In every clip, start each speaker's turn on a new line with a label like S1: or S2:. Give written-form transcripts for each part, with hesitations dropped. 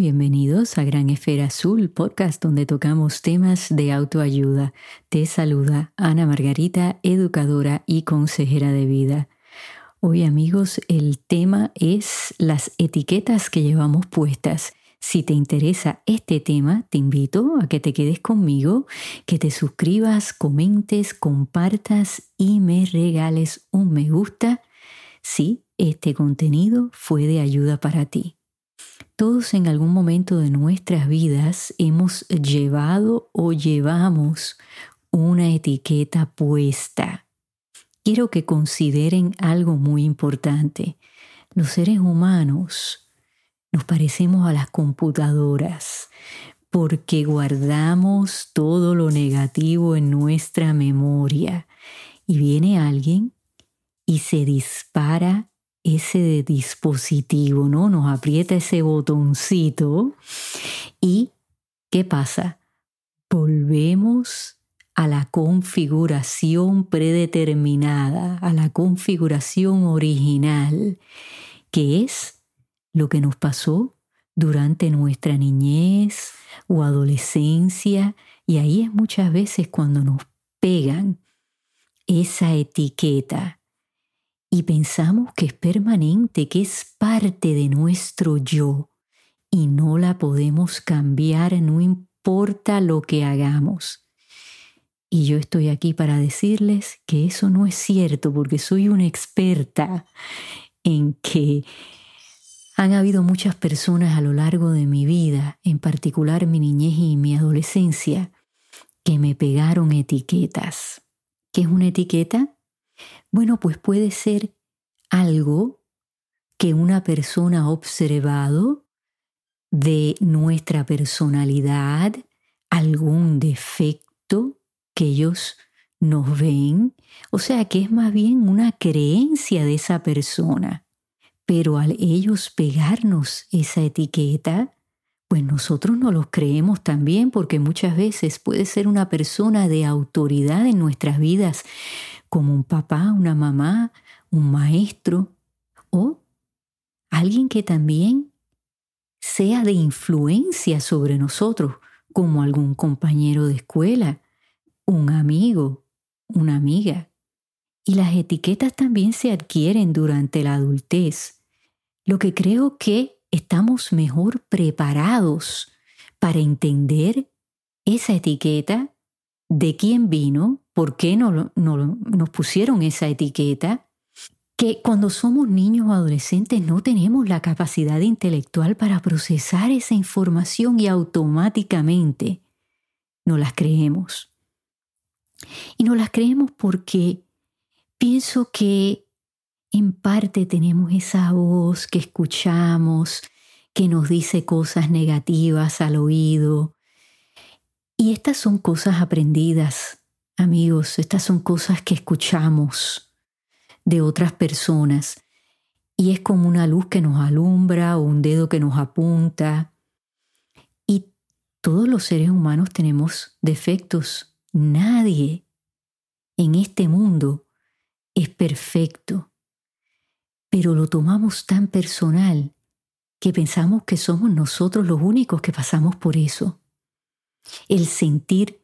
S1: Bienvenidos a Gran Esfera Azul, podcast donde tocamos temas de autoayuda. Te saluda Ana Margarita, educadora y consejera de vida. Hoy, amigos, el tema es las etiquetas que llevamos puestas. Si te interesa este tema, te invito a que te quedes conmigo, que te suscribas, comentes, compartas y me regales un me gusta si este contenido fue de ayuda para ti. Todos en algún momento de nuestras vidas hemos llevado o llevamos una etiqueta puesta. Quiero que consideren algo muy importante. Los seres humanos nos parecemos a las computadoras porque guardamos todo lo negativo en nuestra memoria y viene alguien y se dispara ese dispositivo, ¿no? Nos aprieta ese botoncito y ¿qué pasa? Volvemos a la configuración predeterminada, a la configuración original, que es lo que nos pasó durante nuestra niñez o adolescencia, y ahí es muchas veces cuando nos pegan esa etiqueta y pensamos que es permanente, que es parte de nuestro yo y no la podemos cambiar, no importa lo que hagamos. Y yo estoy aquí para decirles que eso no es cierto, porque soy una experta en que han habido muchas personas a lo largo de mi vida, en particular mi niñez y mi adolescencia, que me pegaron etiquetas. ¿Qué es una etiqueta? Bueno, pues puede ser algo que una persona ha observado de nuestra personalidad, algún defecto que ellos nos ven, o sea que es más bien una creencia de esa persona. Pero al ellos pegarnos esa etiqueta, pues nosotros no los creemos también, porque muchas veces puede ser una persona de autoridad en nuestras vidas, como un papá, una mamá, un maestro, o alguien que también sea de influencia sobre nosotros, como algún compañero de escuela, un amigo, una amiga. Y las etiquetas también se adquieren durante la adultez. Lo que creo que estamos mejor preparados para entender esa etiqueta, de quién vino, por qué nos pusieron esa etiqueta, que cuando somos niños o adolescentes no tenemos la capacidad intelectual para procesar esa información y automáticamente nos las creemos. Y nos las creemos porque pienso que en parte tenemos esa voz que escuchamos, que nos dice cosas negativas al oído. Y estas son cosas aprendidas, amigos, estas son cosas que escuchamos de otras personas. Y es como una luz que nos alumbra o un dedo que nos apunta. Y todos los seres humanos tenemos defectos. Nadie en este mundo es perfecto. Pero lo tomamos tan personal que pensamos que somos nosotros los únicos que pasamos por eso. El sentir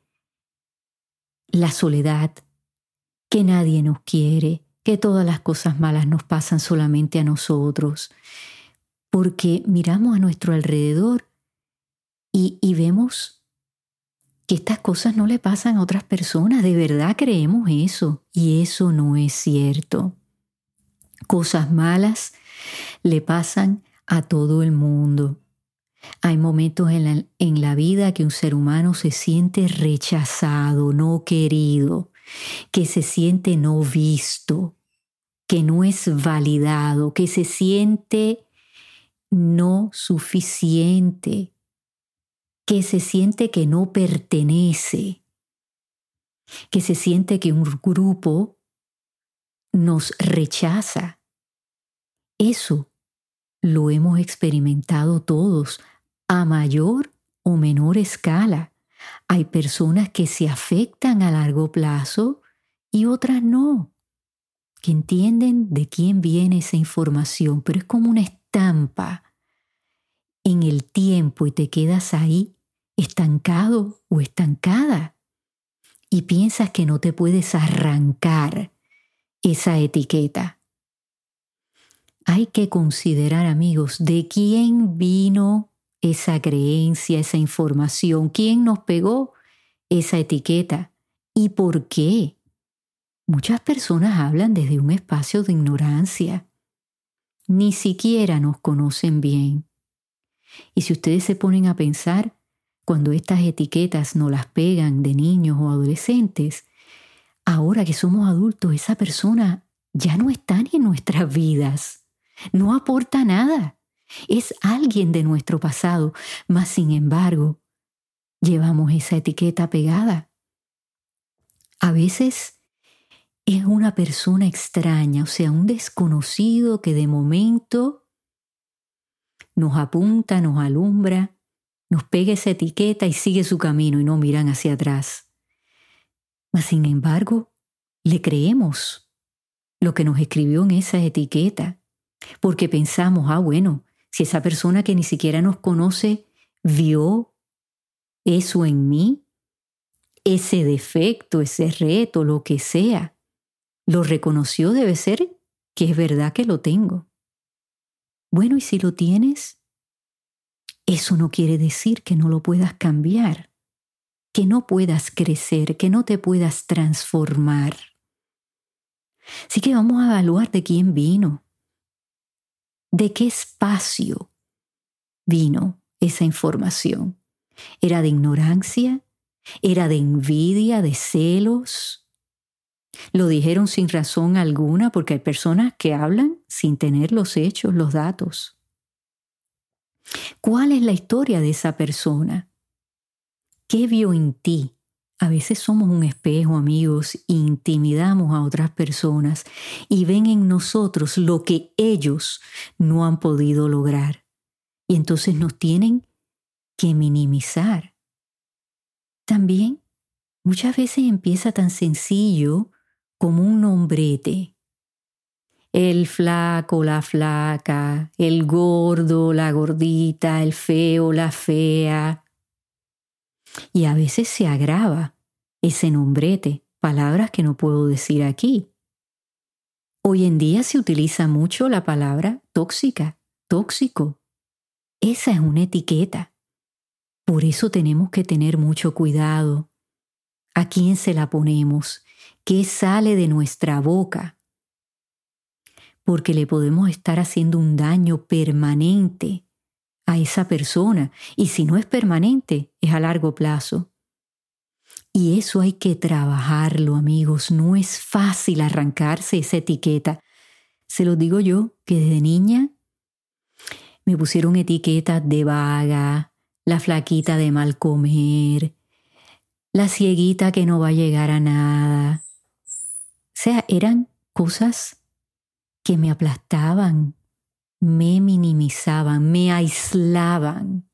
S1: la soledad, que nadie nos quiere, que todas las cosas malas nos pasan solamente a nosotros, porque miramos a nuestro alrededor y vemos que estas cosas no le pasan a otras personas. De verdad creemos eso, y eso no es cierto. Cosas malas le pasan a todo el mundo. Hay momentos en la vida que un ser humano se siente rechazado, no querido, que se siente no visto, que no es validado, que se siente no suficiente, que se siente que no pertenece, que se siente que un grupo nos rechaza. Eso lo hemos experimentado todos, a mayor o menor escala. Hay personas que se afectan a largo plazo y otras no, que entienden de quién viene esa información, pero es como una estampa. en el tiempo y te quedas ahí estancado o estancada y piensas que no te puedes arrancar esa etiqueta. Hay que considerar, amigos, de quién vino esa creencia, esa información, quién nos pegó esa etiqueta y por qué. Muchas personas hablan desde un espacio de ignorancia. Ni siquiera nos conocen bien. Y si ustedes se ponen a pensar, cuando estas etiquetas nos las pegan de niños o adolescentes, ahora que somos adultos, esa persona ya no está ni en nuestras vidas. No aporta nada. Es alguien de nuestro pasado, mas sin embargo, llevamos esa etiqueta pegada. A veces es una persona extraña, o sea, un desconocido que de momento nos apunta, nos alumbra, nos pega esa etiqueta y sigue su camino y no miran hacia atrás. Mas sin embargo, le creemos lo que nos escribió en esa etiqueta, porque pensamos, bueno, si esa persona que ni siquiera nos conoce vio eso en mí, ese defecto, ese reto, lo que sea, lo reconoció, debe ser que es verdad que lo tengo. Bueno, y si lo tienes, eso no quiere decir que no lo puedas cambiar, que no puedas crecer, que no te puedas transformar. Así que vamos a evaluar de quién vino, de qué espacio vino esa información. ¿Era de ignorancia? ¿Era de envidia, de celos? ¿Lo dijeron sin razón alguna? Porque hay personas que hablan sin tener los hechos, los datos. ¿Cuál es la historia de esa persona? ¿Qué vio en ti? A veces somos un espejo, amigos, e intimidamos a otras personas y ven en nosotros lo que ellos no han podido lograr. Y entonces nos tienen que minimizar. También muchas veces empieza tan sencillo como un nombrete. El flaco, la flaca, el gordo, la gordita, el feo, la fea. Y a veces se agrava ese nombrete, palabras que no puedo decir aquí. Hoy en día se utiliza mucho la palabra tóxica, tóxico. Esa es una etiqueta. Por eso tenemos que tener mucho cuidado. ¿A quién se la ponemos? ¿Qué sale de nuestra boca? Porque le podemos estar haciendo un daño permanente a esa persona. Y si no es permanente, es a largo plazo. Y eso hay que trabajarlo, amigos. No es fácil arrancarse esa etiqueta. Se lo digo yo, que desde niña me pusieron etiquetas de vaga, la flaquita de mal comer, la cieguita que no va a llegar a nada. O sea, eran cosas que me aplastaban, me minimizaban, me aislaban.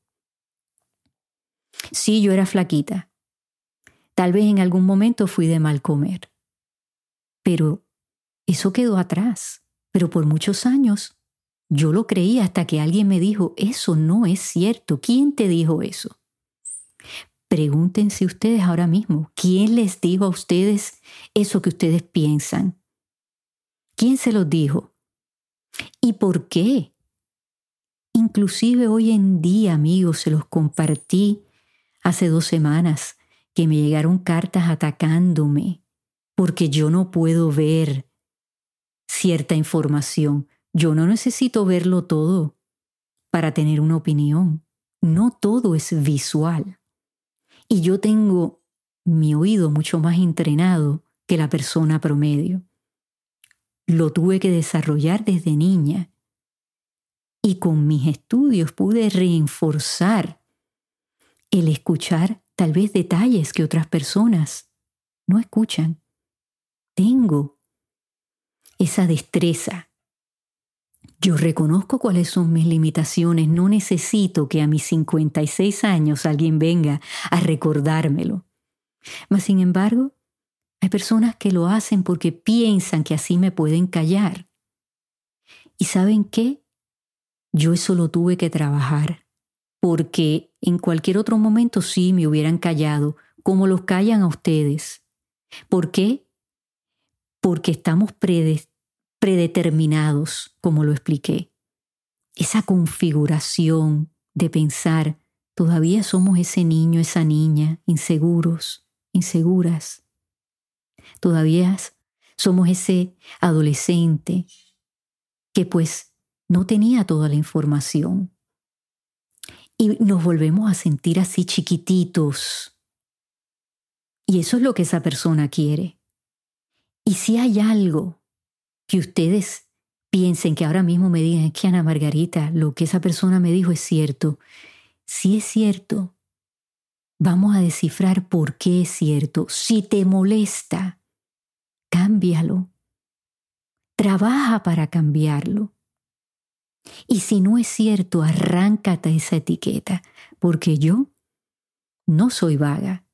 S1: Sí, yo era flaquita. Tal vez en algún momento fui de mal comer. Pero eso quedó atrás. Pero por muchos años yo lo creía hasta que alguien me dijo, eso no es cierto. ¿Quién te dijo eso? Pregúntense ustedes ahora mismo, ¿quién les dijo a ustedes eso que ustedes piensan? ¿Quién se los dijo? ¿Y por qué? Inclusive hoy en día, amigos, se los compartí hace 2 semanas que me llegaron cartas atacándome porque yo no puedo ver cierta información. Yo no necesito verlo todo para tener una opinión. No todo es visual. Y yo tengo mi oído mucho más entrenado que la persona promedio. Lo tuve que desarrollar desde niña. Y con mis estudios pude reforzar el escuchar tal vez detalles que otras personas no escuchan. Tengo esa destreza. Yo reconozco cuáles son mis limitaciones. No necesito que a mis 56 años alguien venga a recordármelo. Mas, sin embargo, hay personas que lo hacen porque piensan que así me pueden callar. ¿Y saben qué? Yo eso lo tuve que trabajar. porque en cualquier otro momento sí me hubieran callado, como los callan a ustedes. ¿Por qué? Porque estamos predeterminados, como lo expliqué. Esa configuración de pensar, todavía somos ese niño, esa niña, inseguros, inseguras. Todavía somos ese adolescente que pues no tenía toda la información. Y nos volvemos a sentir así chiquititos. Y eso es lo que esa persona quiere. Y si hay algo que ustedes piensen, que ahora mismo me digan, es que Ana Margarita, lo que esa persona me dijo es cierto. Si es cierto, vamos a descifrar por qué es cierto. Si te molesta, cámbialo. Trabaja para cambiarlo. Y si no es cierto, arráncate esa etiqueta, porque yo no soy vaga.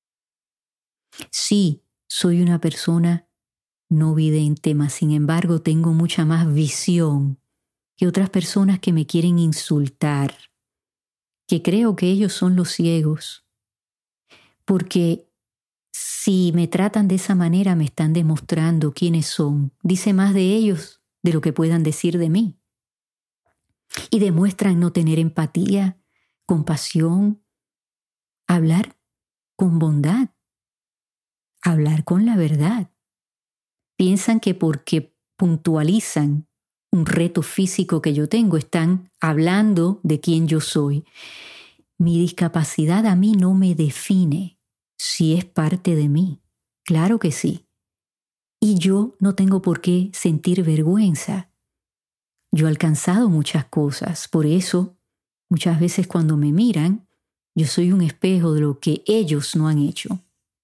S1: Sí, soy una persona no vidente, mas sin embargo tengo mucha más visión que otras personas que me quieren insultar, que creo que ellos son los ciegos, porque si me tratan de esa manera me están demostrando quiénes son. Dice más de ellos de lo que puedan decir de mí. Y demuestran no tener empatía, compasión, hablar con bondad, hablar con la verdad. Piensan que porque puntualizan un reto físico que yo tengo, están hablando de quién yo soy. Mi discapacidad a mí no me define si es parte de mí. Claro que sí. Y yo no tengo por qué sentir vergüenza. Yo he alcanzado muchas cosas, por eso muchas veces cuando me miran, yo soy un espejo de lo que ellos no han hecho.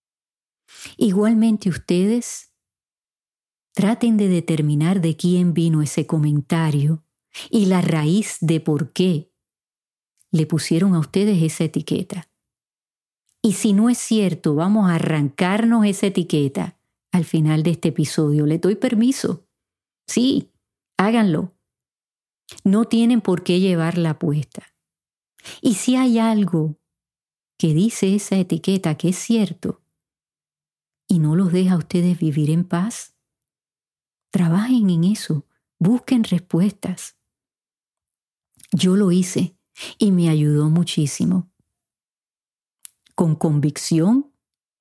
S1: Igualmente ustedes traten de determinar de quién vino ese comentario y la raíz de por qué le pusieron a ustedes esa etiqueta. Y si no es cierto, vamos a arrancarnos esa etiqueta al final de este episodio. Les doy permiso. Sí, háganlo. No tienen por qué llevarla puesta. Y si hay algo que dice esa etiqueta que es cierto y no los deja a ustedes vivir en paz, trabajen en eso, busquen respuestas. Yo lo hice y me ayudó muchísimo. Con convicción,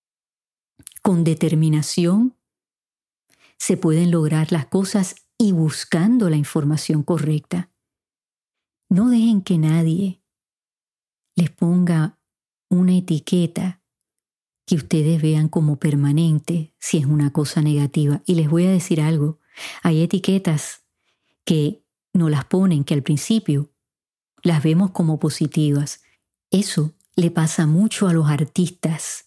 S1: con determinación, se pueden lograr las cosas y buscando la información correcta. No dejen que nadie les ponga una etiqueta que ustedes vean como permanente si es una cosa negativa. Y les voy a decir algo, hay etiquetas que nos las ponen, que al principio las vemos como positivas. Eso le pasa mucho a los artistas,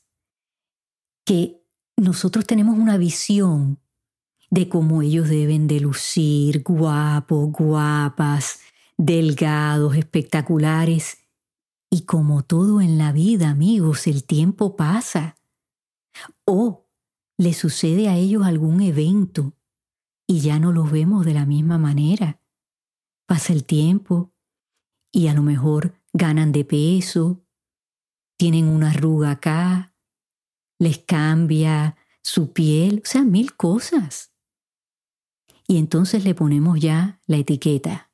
S1: que nosotros tenemos una visión de cómo ellos deben de lucir, guapos, guapas, delgados, espectaculares. Y como todo en la vida, amigos, el tiempo pasa. O le sucede a ellos algún evento y ya no los vemos de la misma manera. Pasa el tiempo y a lo mejor ganan de peso, tienen una arruga acá, les cambia su piel, o sea, 1000 cosas. Y entonces le ponemos ya la etiqueta.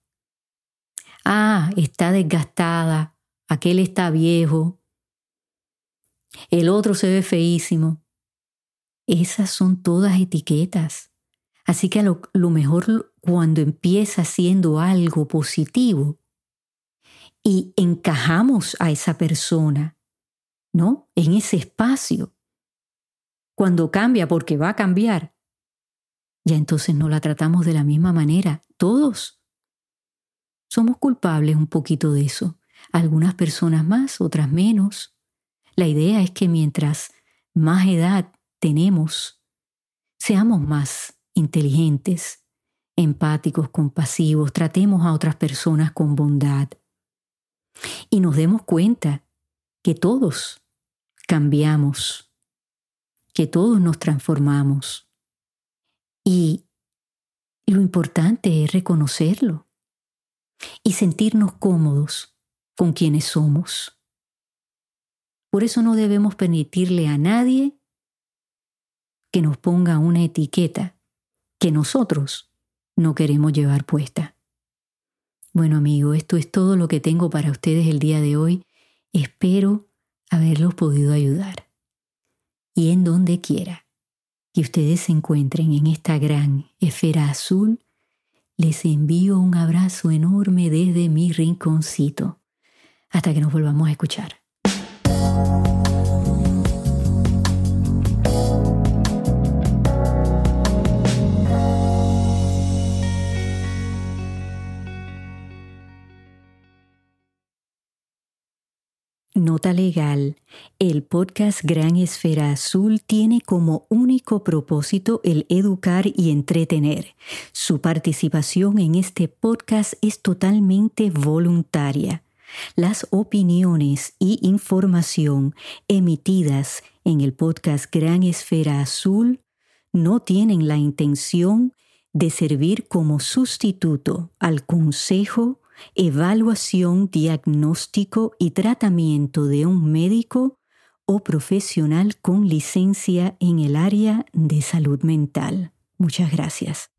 S1: Ah, está desgastada, aquel está viejo, el otro se ve feísimo. Esas son todas etiquetas. Así que lo mejor cuando empieza siendo algo positivo y encajamos a esa persona, ¿no? En ese espacio. Cuando cambia, porque va a cambiar, ya entonces no la tratamos de la misma manera. Todos somos culpables un poquito de eso. Algunas personas más, otras menos. La idea es que mientras más edad tenemos, seamos más inteligentes, empáticos, compasivos, tratemos a otras personas con bondad y nos demos cuenta que todos cambiamos, que todos nos transformamos. Y lo importante es reconocerlo y sentirnos cómodos con quienes somos. Por eso no debemos permitirle a nadie que nos ponga una etiqueta que nosotros no queremos llevar puesta. Bueno, amigo, esto es todo lo que tengo para ustedes el día de hoy. Espero haberlos podido ayudar. Y en donde quiera que ustedes se encuentren en esta gran esfera azul, les envío un abrazo enorme desde mi rinconcito. Hasta que nos volvamos a escuchar. Nota legal. El podcast Gran Esfera Azul tiene como único propósito el educar y entretener. Su participación en este podcast es totalmente voluntaria. Las opiniones y información emitidas en el podcast Gran Esfera Azul no tienen la intención de servir como sustituto al consejo, evaluación, diagnóstico y tratamiento de un médico o profesional con licencia en el área de salud mental. Muchas gracias.